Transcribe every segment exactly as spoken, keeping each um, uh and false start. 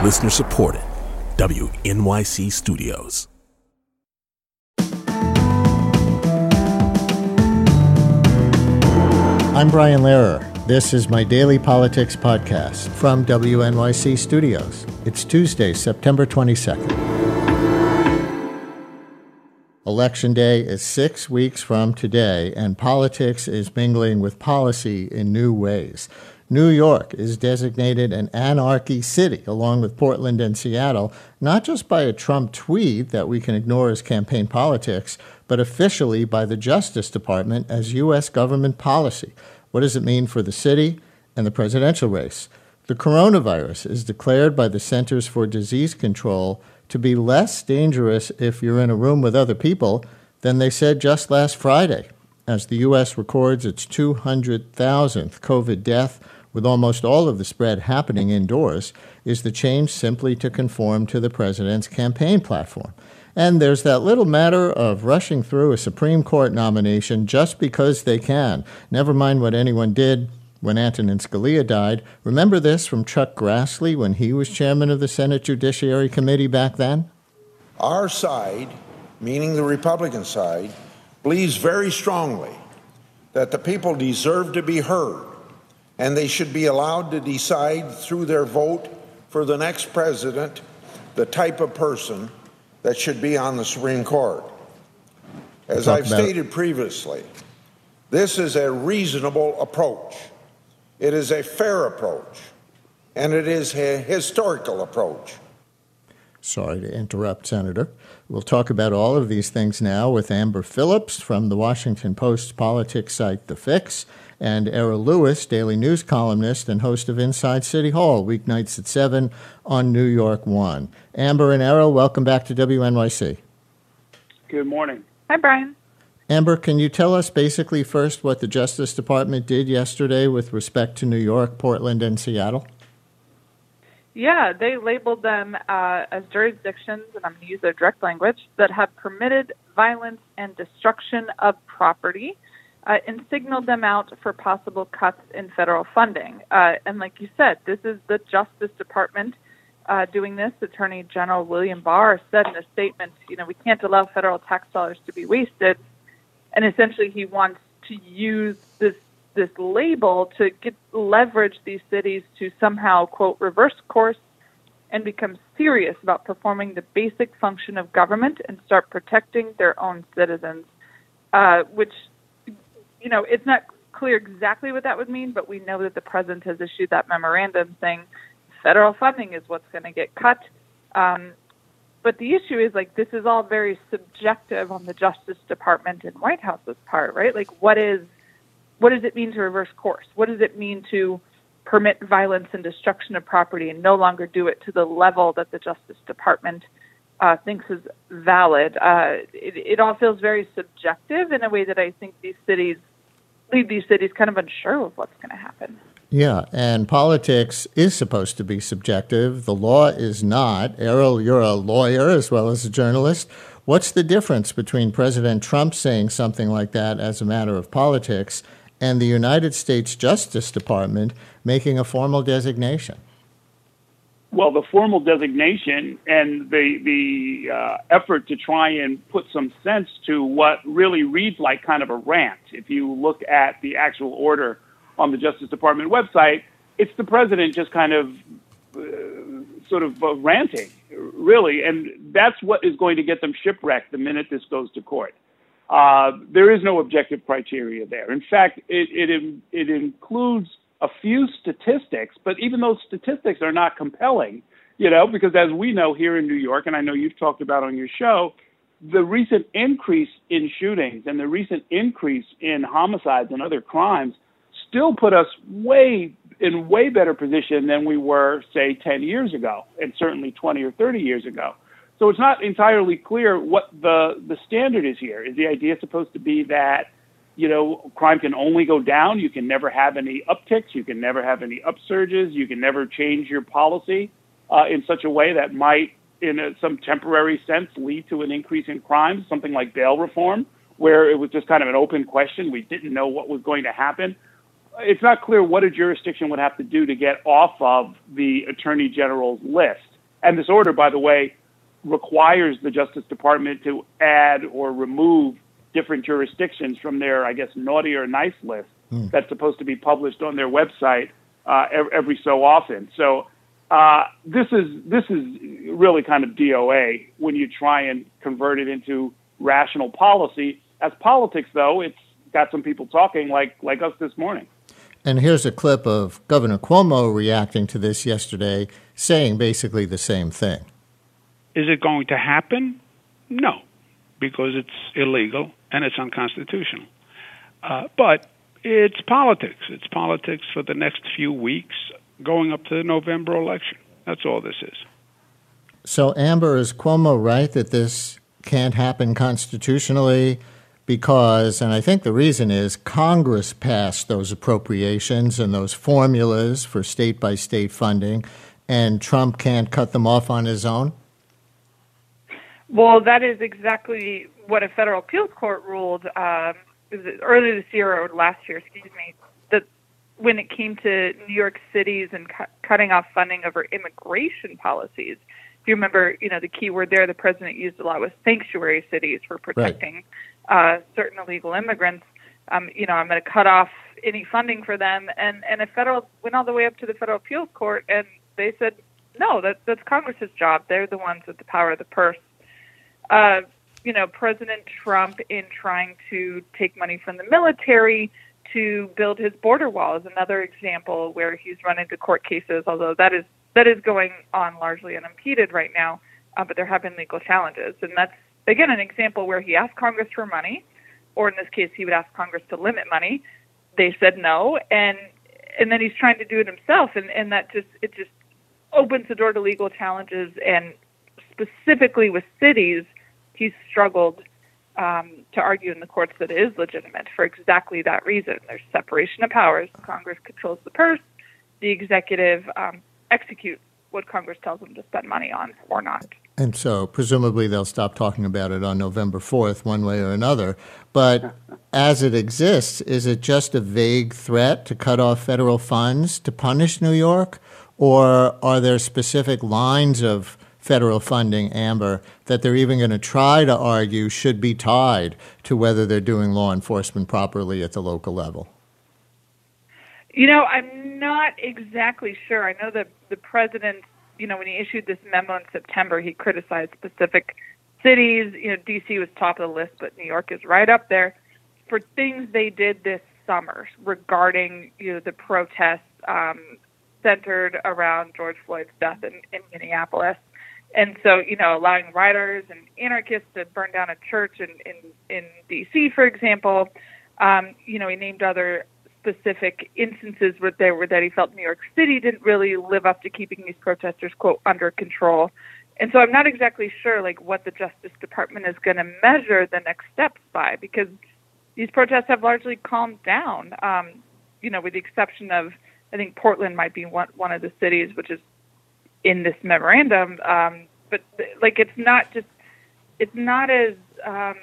Listener supported. W N Y C Studios. I'm Brian Lehrer. This is my daily politics podcast from W N Y C Studios. It's Tuesday, September twenty-second. Election day is six weeks from today, and politics is mingling with policy in new ways. New York is designated an anarchy city, along with Portland and Seattle, not just by a Trump tweet that we can ignore as campaign politics, but officially by the Justice Department as U S government policy. What does it mean for the city and the presidential race? The coronavirus is declared by the Centers for Disease Control to be less dangerous if you're in a room with other people than they said just last Friday, as the U S records its two hundred thousandth COVID death, with almost all of the spread happening indoors. Is the change simply to conform to the president's campaign platform? And there's that little matter of rushing through a Supreme Court nomination just because they can. Never mind what anyone did when Antonin Scalia died. Remember this from Chuck Grassley when he was chairman of the Senate Judiciary Committee back then? Our side, meaning the Republican side, believes very strongly that the people deserve to be heard, and they should be allowed to decide through their vote for the next president the type of person that should be on the Supreme Court. As I've stated previously, this is a reasonable approach. It is a fair approach, and it is a historical approach. Sorry to interrupt, Senator. We'll talk about all of these things now with Amber Phillips from the Washington Post politics site The Fix, and Errol Lewis, daily news columnist and host of Inside City Hall, weeknights at seven on New York One. Amber and Errol, welcome back to W N Y C. Good morning. Hi, Brian. Amber, can you tell us basically first what the Justice Department did yesterday with respect to New York, Portland, and Seattle? Yeah, they labeled them uh, as jurisdictions, and I'm going to use their direct language, that have permitted violence and destruction of property, uh, and signaled them out for possible cuts in federal funding. Uh, and like you said, this is the Justice Department uh, doing this. Attorney General William Barr said in a statement, you know, we can't allow federal tax dollars to be wasted. And essentially he wants to use this this label to get leverage these cities to somehow, quote, reverse course and become serious about performing the basic function of government and start protecting their own citizens, uh, which, you know, it's not clear exactly what that would mean, but we know that the president has issued that memorandum saying federal funding is what's going to get cut. Um, but the issue is, like, this is all very subjective on the Justice Department and White House's part, right? Like, what is What does it mean to reverse course? What does it mean to permit violence and destruction of property and no longer do it to the level that the Justice Department uh, thinks is valid? Uh, it, it all feels very subjective in a way that I think these cities leave these cities kind of unsure of what's going to happen. Yeah, and politics is supposed to be subjective. The law is not. Errol, you're a lawyer as well as a journalist. What's the difference between President Trump saying something like that as a matter of politics and the United States Justice Department making a formal designation? Well, the formal designation and the the uh, effort to try and put some sense to what really reads like kind of a rant. If you look at the actual order on the Justice Department website, it's the president just kind of uh, sort of uh, ranting, really, and that's what is going to get them shipwrecked the minute this goes to court. Uh, there is no objective criteria there. In fact, it, it it includes a few statistics, but even those statistics are not compelling, you know, because as we know here in New York, and I know you've talked about on your show, the recent increase in shootings and the recent increase in homicides and other crimes still put us way in way better position than we were, say, ten years ago, and certainly twenty or thirty years ago. So it's not entirely clear what the, the standard is here. Is the idea supposed to be that, you know, crime can only go down, you can never have any upticks, you can never have any upsurges, you can never change your policy uh, in such a way that might, in a, some temporary sense, lead to an increase in crime, something like bail reform, where it was just kind of an open question, we didn't know what was going to happen? It's not clear what a jurisdiction would have to do to get off of the Attorney General's list. And this order, by the way, requires the Justice Department to add or remove different jurisdictions from their, I guess, naughty or nice list mm. that's supposed to be published on their website uh, every so often. So uh, this is this is really kind of D O A when you try and convert it into rational policy. As politics, though, it's got some people talking like like us this morning. And here's a clip of Governor Cuomo reacting to this yesterday, saying basically the same thing. Is it going to happen? No, because it's illegal and it's unconstitutional. Uh, but it's politics. It's politics for the next few weeks going up to the November election. That's all this is. So, Amber, is Cuomo right that this can't happen constitutionally because, and I think the reason is, Congress passed those appropriations and those formulas for state-by-state funding, and Trump can't cut them off on his own? Well, that is exactly what a federal appeals court ruled um, earlier this year or last year, excuse me, that when it came to New York City's and cu- cutting off funding over immigration policies. If you remember, you know, the key word there the president used a lot was sanctuary cities for protecting right. uh, certain illegal immigrants. Um, you know, I'm going to cut off any funding for them. And, and a federal went all the way up to the federal appeals court, and they said, no, that, that's Congress's job. They're the ones with the power of the purse. Uh, you know, President Trump, in trying to take money from the military to build his border wall, is another example where he's run into court cases, although that is that is going on largely unimpeded right now, uh, but there have been legal challenges. And that's, again, an example where he asked Congress for money, or in this case, he would ask Congress to limit money. They said no, and and then he's trying to do it himself, and, and that just it just opens the door to legal challenges, and specifically with cities, he's struggled um, to argue in the courts that it is legitimate for exactly that reason. There's separation of powers. Congress controls the purse. The executive um, executes what Congress tells them to spend money on or not. And so presumably they'll stop talking about it on November fourth one way or another. But as it exists, is it just a vague threat to cut off federal funds to punish New York? Or are there specific lines of federal funding, Amber, that they're even going to try to argue should be tied to whether they're doing law enforcement properly at the local level? You know, I'm not exactly sure. I know that the president, you know, when he issued this memo in September, he criticized specific cities. You know, D C was top of the list, but New York is right up there for things they did this summer regarding, you know, the protests um, centered around George Floyd's death in, in Minneapolis. And so, you know, allowing rioters and anarchists to burn down a church in, in, in D C, for example. Um, you know, he named other specific instances where there were that he felt New York City didn't really live up to keeping these protesters, quote, under control. And so I'm not exactly sure, like, what the Justice Department is going to measure the next steps by, because these protests have largely calmed down, um, you know, with the exception of, I think Portland might be one, one of the cities which is in this memorandum. Um, but, like, it's not just, it's not as um,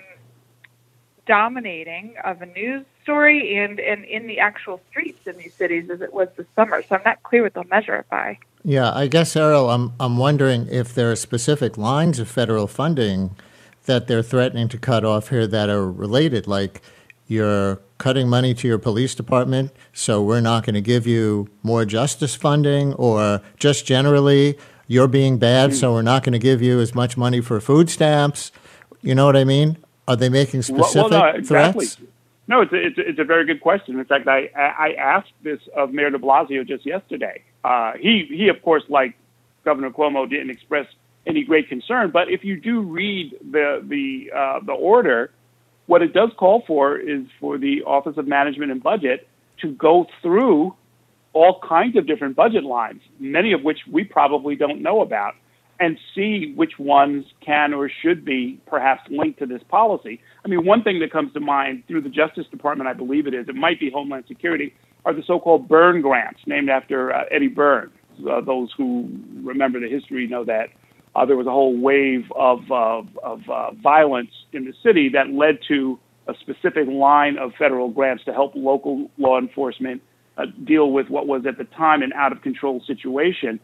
dominating of a news story and, and in the actual streets in these cities as it was this summer. So I'm not clear what they'll measure it by. Yeah, I guess, Errol, I'm I'm wondering if there are specific lines of federal funding that they're threatening to cut off here that are related, like you're cutting money to your police department, so we're not going to give you more justice funding, or just generally you're being bad, so we're not going to give you as much money for food stamps. You know what I mean? Are they making specific well, well, no, exactly. threats? No, it's a, it's, a, it's a very good question. In fact, I, I asked this of Mayor de Blasio just yesterday. Uh, he, he, of course, like Governor Cuomo, didn't express any great concern. But if you do read the the uh, the order, what it does call for is for the Office of Management and Budget to go through all kinds of different budget lines, many of which we probably don't know about, and see which ones can or should be perhaps linked to this policy. I mean, one thing that comes to mind through the Justice Department, I believe it is, it might be Homeland Security, are the so-called Byrne grants, named after uh, Eddie Byrne. Uh, those who remember the history know that uh, there was a whole wave of, uh, of uh, violence in the city that led to a specific line of federal grants to help local law enforcement uh, deal with what was at the time an out-of-control situation.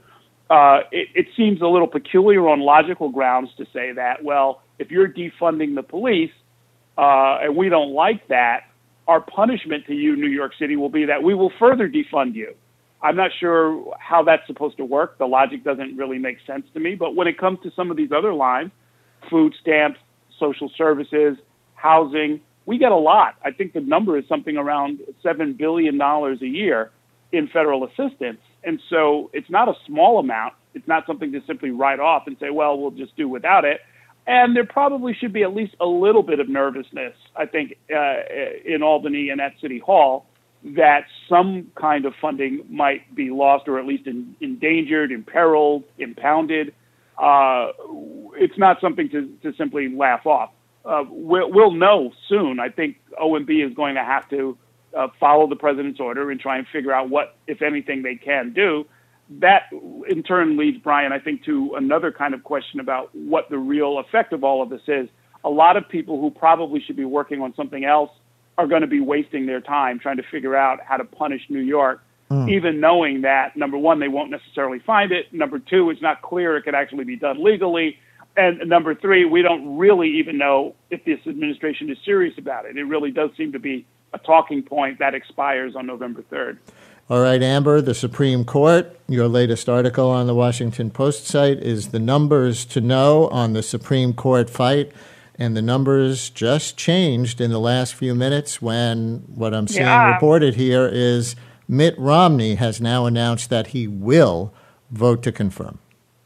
uh, it, it seems a little peculiar on logical grounds to say that, well, if you're defunding the police uh, and we don't like that, our punishment to you, New York City, will be that we will further defund you. I'm not sure how that's supposed to work. The logic doesn't really make sense to me. But when it comes to some of these other lines, food stamps, social services, housing, we get a lot. I think the number is something around seven billion dollars a year in federal assistance. And so it's not a small amount. It's not something to simply write off and say, well, we'll just do without it. And there probably should be at least a little bit of nervousness, I think, uh, in Albany and at City Hall, that some kind of funding might be lost or at least in, endangered, imperiled, impounded. Uh, it's not something to, to simply laugh off. Uh, we'll, we'll know soon. I think O M B is going to have to uh, follow the president's order and try and figure out what, if anything, they can do. That, in turn, leads, Brian, I think, to another kind of question about what the real effect of all of this is. A lot of people who probably should be working on something else are going to be wasting their time trying to figure out how to punish New York, mm. even knowing that, number one, they won't necessarily find it. Number two, it's not clear it could actually be done legally. And number three, we don't really even know if this administration is serious about it. It really does seem to be a talking point that expires on November third. All right, Amber, the Supreme Court, your latest article on the Washington Post site is the numbers to know on the Supreme Court fight. And the numbers just changed in the last few minutes when what I'm seeing yeah. reported here is Mitt Romney has now announced that he will vote to confirm.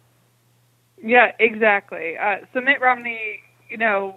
Yeah, exactly. Uh, so Mitt Romney, you know,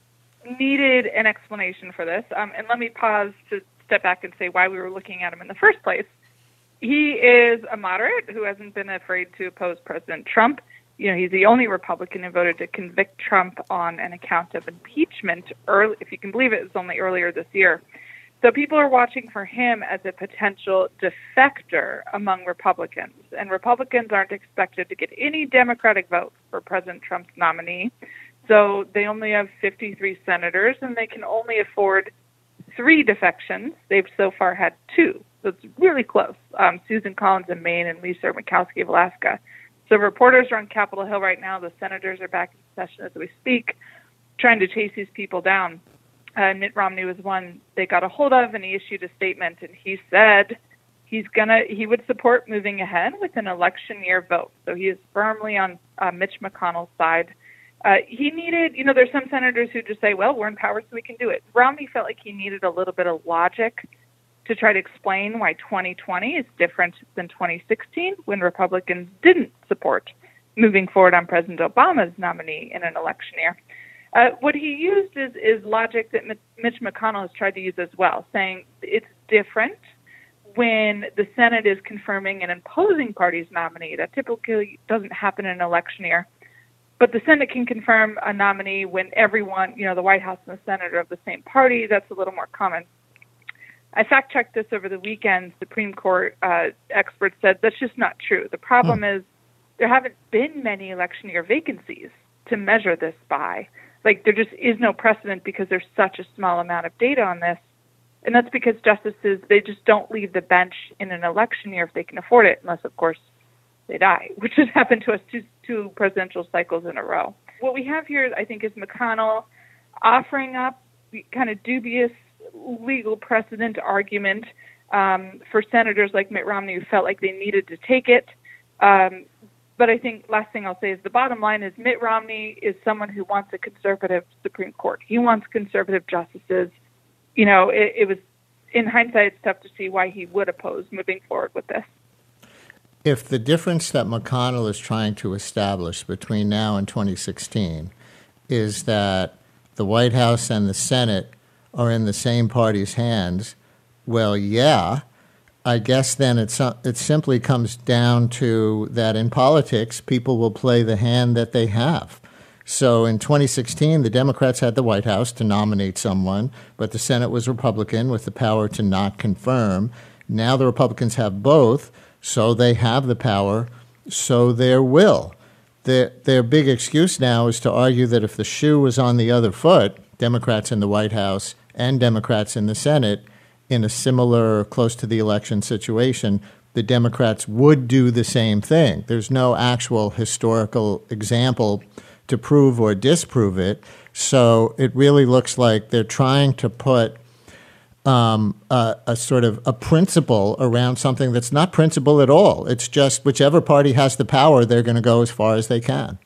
needed an explanation for this. Um, and let me pause to step back and say why we were looking at him in the first place. He is a moderate who hasn't been afraid to oppose President Trump. You know, he's the only Republican who voted to convict Trump on an account of impeachment. Early, if you can believe it, it was only earlier this year. So people are watching for him as a potential defector among Republicans. And Republicans aren't expected to get any Democratic votes for President Trump's nominee. So they only have fifty-three senators, and they can only afford three defections. They've so far had two. So it's really close. Um, Susan Collins in Maine and Lisa Murkowski of Alaska. So reporters are on Capitol Hill right now. The senators are back in session as we speak, trying to chase these people down. Uh, Mitt Romney was one they got a hold of, and he issued a statement, and he said he's gonna he would support moving ahead with an election year vote. So he is firmly on uh, Mitch McConnell's side. Uh, he needed, you know, there's some senators who just say, well, we're in power, so we can do it. Romney felt like he needed a little bit of logic to try to explain why twenty twenty is different than twenty sixteen, when Republicans didn't support moving forward on President Obama's nominee in an election year. Uh, what he used is, is logic that Mitch McConnell has tried to use as well, saying it's different when the Senate is confirming an opposing party's nominee. That typically doesn't happen in an election year. But the Senate can confirm a nominee when everyone, you know, the White House and the Senate are of the same party. That's a little more common. I fact-checked this over the weekend. Supreme Court uh, experts said that's just not true. The problem mm. is there haven't been many election year vacancies to measure this by. Like, there just is no precedent because there's such a small amount of data on this. And that's because justices, they just don't leave the bench in an election year if they can afford it, unless, of course, they die, which has happened to us two, two presidential cycles in a row. What we have here, I think, is McConnell offering up the kind of dubious legal precedent argument um, for senators like Mitt Romney who felt like they needed to take it. Um, but I think last thing I'll say is the bottom line is Mitt Romney is someone who wants a conservative Supreme Court. He wants conservative justices. You know, it, it was, in hindsight, it's tough to see why he would oppose moving forward with this. If the difference that McConnell is trying to establish between now and twenty sixteen is that the White House and the Senate are in the same party's hands, well, yeah, I guess then it's, it simply comes down to that in politics, people will play the hand that they have. So in twenty sixteen, the Democrats had the White House to nominate someone, but the Senate was Republican with the power to not confirm. Now the Republicans have both, so they have the power, so there will. Their, their big excuse now is to argue that if the shoe was on the other foot, Democrats in the White House and Democrats in the Senate, in a similar, close to the election situation, the Democrats would do the same thing. There's no actual historical example to prove or disprove it. So it really looks like they're trying to put um, a, a sort of a principle around something that's not principle at all. It's just whichever party has the power, they're going to go as far as they can.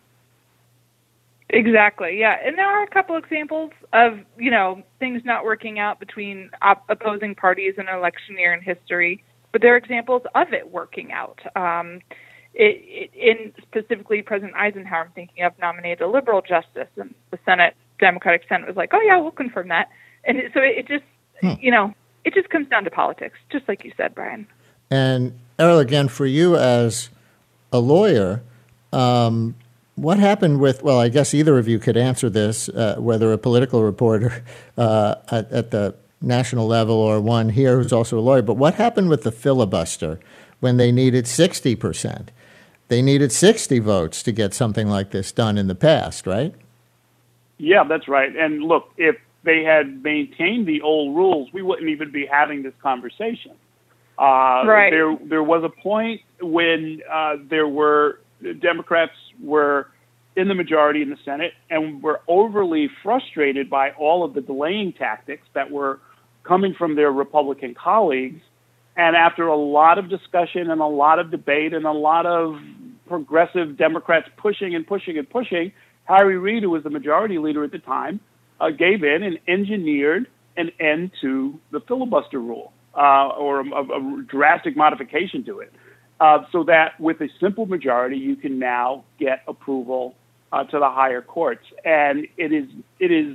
Exactly, yeah. And there are a couple examples of, you know, things not working out between op- opposing parties in an election year in history, but there are examples of it working out. Um, it, it, in specifically President Eisenhower, I'm thinking of, nominated a liberal justice, and the Senate, Democratic Senate was like, oh yeah, we'll confirm that. And it, so it, it just, hmm. you know, it just comes down to politics, just like you said, Brian. And Errol, again, for you as a lawyer, um, what happened with, well, I guess either of you could answer this, uh, whether a political reporter uh, at, at the national level or one here who's also a lawyer, but what happened with the filibuster when they needed sixty percent? They needed sixty votes to get something like this done in the past, right? Yeah, that's right. And look, if they had maintained the old rules, we wouldn't even be having this conversation. Uh, right. There, there was a point when uh, there were Democrats were in the majority in the Senate and were overly frustrated by all of the delaying tactics that were coming from their Republican colleagues. And after a lot of discussion and a lot of debate and a lot of progressive Democrats pushing and pushing and pushing, Harry Reid, who was the majority leader at the time, uh, gave in and engineered an end to the filibuster rule uh, or a, a drastic modification to it. Uh, so that with a simple majority, you can now get approval uh, to the higher courts. And it is, it is,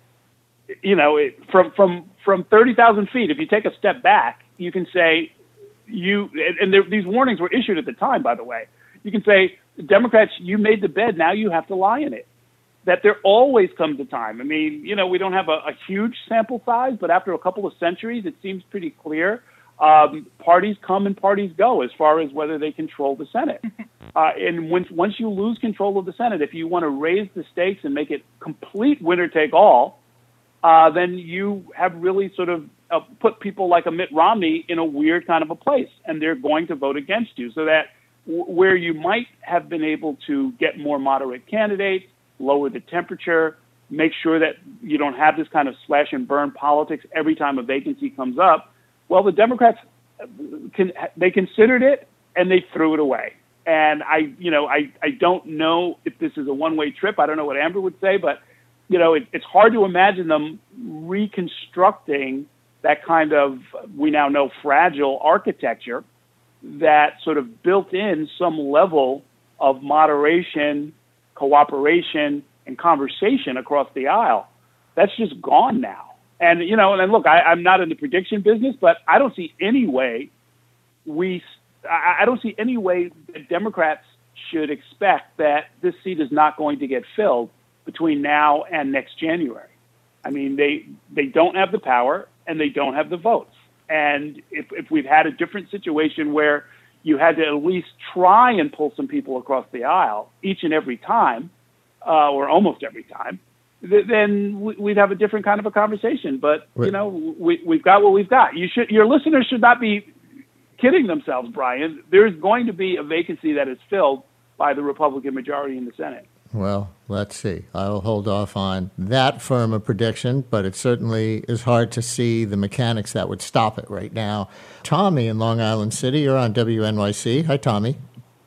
you know, it, from from from thirty thousand feet, if you take a step back, you can say you, and there, these warnings were issued at the time, by the way. You can say, Democrats, you made the bed, now you have to lie in it. That there always comes a time. I mean, you know, we don't have a, a huge sample size, but after a couple of centuries, it seems pretty clear. Um, parties come and parties go as far as whether they control the Senate. Uh, and once once you lose control of the Senate, if you want to raise the stakes and make it complete winner take all, uh, then you have really sort of uh, put people like a Mitt Romney in a weird kind of a place, and they're going to vote against you. So that w- where you might have been able to get more moderate candidates, lower the temperature, make sure that you don't have this kind of slash and burn politics every time a vacancy comes up. Well, the Democrats, can, they considered it and they threw it away. And I, you know, I, I don't know if this is a one-way trip. I don't know what Amber would say, but, you know, it, it's hard to imagine them reconstructing that kind of, we now know, fragile architecture that sort of built in some level of moderation, cooperation, and conversation across the aisle. That's just gone now. And, you know, and look, I, I'm not in the prediction business, but I don't see any way we, I, I don't see any way that Democrats should expect that this seat is not going to get filled between now and next January. I mean, they, they don't have the power and they don't have the votes. And if, if we've had a different situation where you had to at least try and pull some people across the aisle each and every time, uh, or almost every time, then we'd have a different kind of a conversation. But, you know, we, we've got what we've got. You should, your listeners should not be kidding themselves, Brian. There's going to be a vacancy that is filled by the Republican majority in the Senate. Well, let's see. I'll hold off on that firm a prediction, but it certainly is hard to see the mechanics that would stop it right now. Tommy in Long Island City, you're on W N Y C. Hi, Tommy.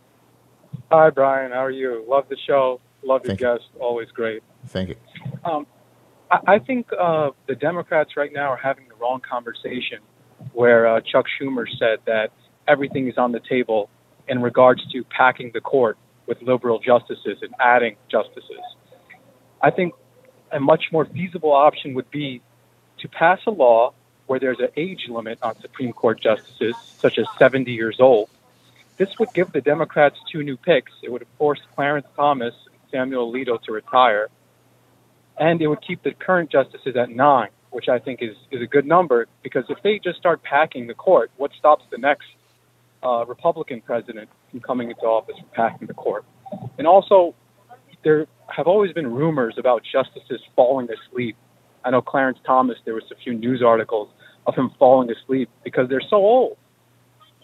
Hi, Brian. How are you? Love the show. Love your Thank you. guest. Always great. Thank you. Um, I, I think uh, the Democrats right now are having the wrong conversation where uh, Chuck Schumer said that everything is on the table in regards to packing the court with liberal justices and adding justices. I think a much more feasible option would be to pass a law where there's an age limit on Supreme Court justices, such as seventy years old. This would give the Democrats two new picks. It would force Clarence Thomas and Samuel Alito to retire, and it would keep the current justices at nine, which I think is, is a good number, because if they just start packing the court, what stops the next uh, Republican president from coming into office from packing the court? And also, there have always been rumors about justices falling asleep. I know Clarence Thomas, there was a few news articles of him falling asleep because they're so old.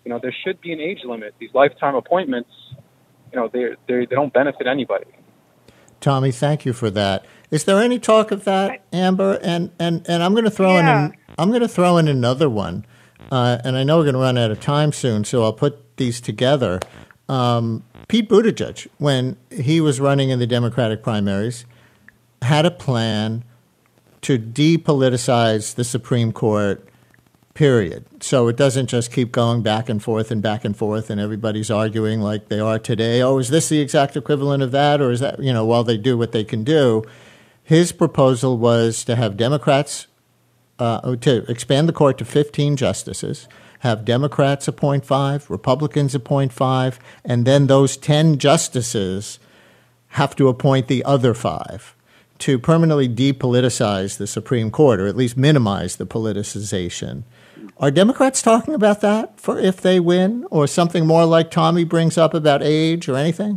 you know, there should be an age limit. These lifetime appointments, you know, they they they don't benefit anybody. Tommy, thank you for that. Is there any talk of that, Amber? And and, and I'm going to throw yeah. in an, I'm going to throw in another one, uh, and I know we're going to run out of time soon, so I'll put these together. Um, Pete Buttigieg, when he was running in the Democratic primaries, had a plan to depoliticize the Supreme Court, period. So it doesn't just keep going back and forth and back and forth and everybody's arguing like they are today. Oh, is this the exact equivalent of that? Or is that, you know, while they do what they can do. His proposal was to have Democrats, uh, to expand the court to fifteen justices, have Democrats appoint five, Republicans appoint five, and then those ten justices have to appoint the other five, to permanently depoliticize the Supreme Court, or at least minimize the politicization. Are Democrats talking about that for if they win, or something more like Tommy brings up about age or anything?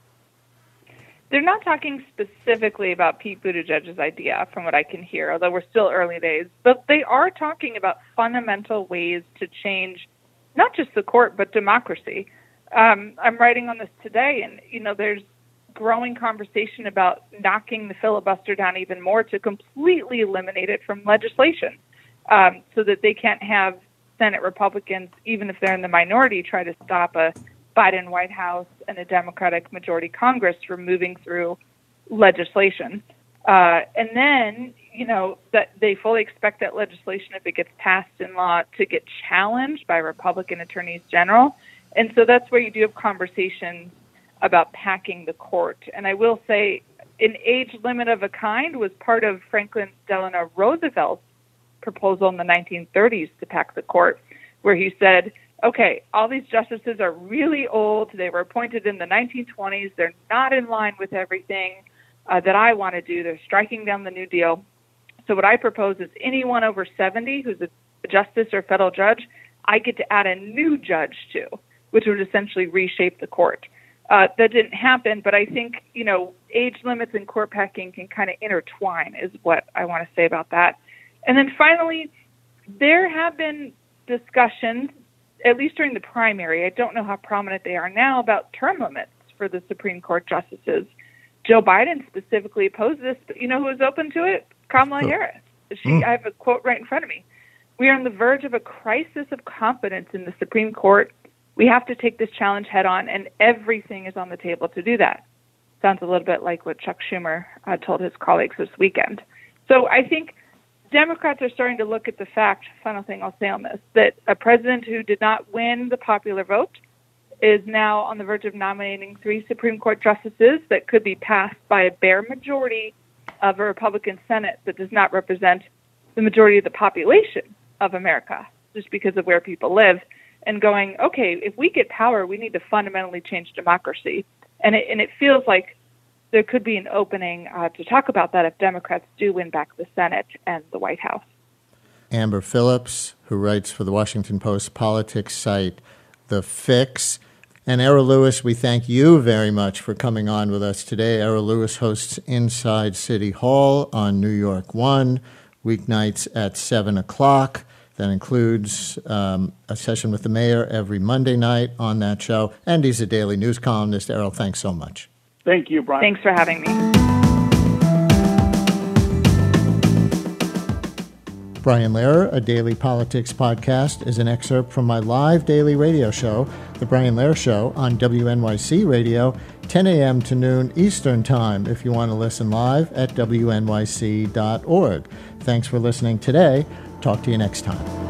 They're not talking specifically about Pete Buttigieg's idea, from what I can hear, although we're still early days. But they are talking about fundamental ways to change not just the court, but democracy. Um, I'm writing on this today, and, you know, there's growing conversation about knocking the filibuster down even more to completely eliminate it from legislation, um, so that they can't have Senate Republicans, even if they're in the minority, try to stop a Biden White House and a Democratic majority Congress from moving through legislation. Uh, and then, you know, that they fully expect that legislation, if it gets passed in law, to get challenged by Republican attorneys general. And so that's where you do have conversations about packing the court. And I will say an age limit of a kind was part of Franklin Delano Roosevelt's proposal in the nineteen thirties to pack the court, where he said, okay, all these justices are really old. They were appointed in the nineteen twenties. They're not in line with everything uh, that I want to do. They're striking down the New Deal. So what I propose is anyone over seventy who's a justice or federal judge, I get to add a new judge to, which would essentially reshape the court. Uh, that didn't happen, but I think, you know, age limits and court packing can kind of intertwine is what I want to say about that. And then finally, there have been discussions, at least during the primary, I don't know how prominent they are now, about term limits for the Supreme Court justices. Joe Biden specifically opposed this, but you know who was open to it? Kamala oh. Harris. She, mm. I have a quote right in front of me. We are on the verge of a crisis of confidence in the Supreme Court. We have to take this challenge head on, and everything is on the table to do that. Sounds a little bit like what Chuck Schumer uh, told his colleagues this weekend. So I think Democrats are starting to look at the fact, final thing I'll say on this, that a president who did not win the popular vote is now on the verge of nominating three Supreme Court justices that could be passed by a bare majority of a Republican Senate that does not represent the majority of the population of America, just because of where people live, and going, okay, if we get power, we need to fundamentally change democracy. And it, and it feels like there could be an opening uh, to talk about that if Democrats do win back the Senate and the White House. Amber Phillips, who writes for the Washington Post politics site The Fix. And Errol Louis, we thank you very much for coming on with us today. Errol Louis hosts Inside City Hall on New York One, weeknights at seven o'clock. That includes um, a session with the mayor every Monday night on that show. And he's a daily news columnist. Errol, thanks so much. Thank you, Brian. Thanks for having me. Brian Lehrer, a daily politics podcast, is an excerpt from my live daily radio show, The Brian Lehrer Show, on W N Y C Radio, ten a.m. to noon Eastern Time, if you want to listen live at W N Y C dot org. Thanks for listening today. Talk to you next time.